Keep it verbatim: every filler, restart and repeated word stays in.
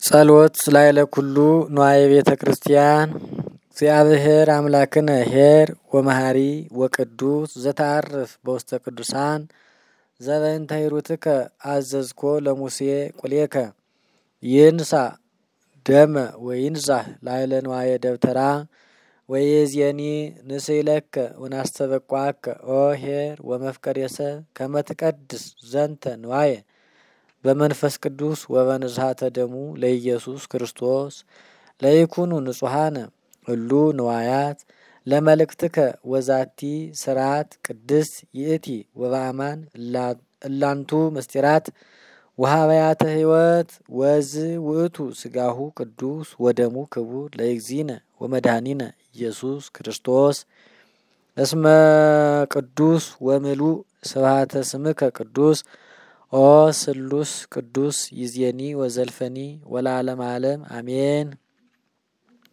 ጸሎት ላይለ ኩሉ ንዋየ ቤተ ክርስቲያን እግዚአብሔር አምላክነ ኄር ወመሃሪ ወቅዱስ ዘታርፍ በውስተ ቅዱሳን ዘበእንተ ሂሩትከ አዘዝኮ ለሙሴ ቁሌከ ይንሳ ደመ ወይንዛህ ላይለ ንዋየ ደብተራ ወየዝየኒ ንስይለከ ወናስተበቋከ ኦ ኄር ወመፍቀሬሰ ከመ ትቀድስ ዘንተ ንዋየ በመንፈስ ቅዱስ ወበንዝሃተ ደሙ ለኢየሱስ ክርስቶስ ለይኩኑ ንጹሃነ ሁሉ ንዋያት ለመልእክትከ ወዛቲ ስርዓት ቅድስት ይእቲ ወበአማን እላንቱ ምስጢራት ወሃበያተ ሕይወት ወዝ ውእቱ ስጋሁ ቅዱስ ወደሙ ክቡር ለእግዚእነ ወመድኃኒነ ኢየሱስ ክርስቶስ እስመ ቅዱስ ወምሉእ ስብሐተ ስምከ ቅዱስ ኦ ስሉስ ቅዱስ ይዝየኒ ወዘልፈኒ ወለዓለመ ዓለም አሜን።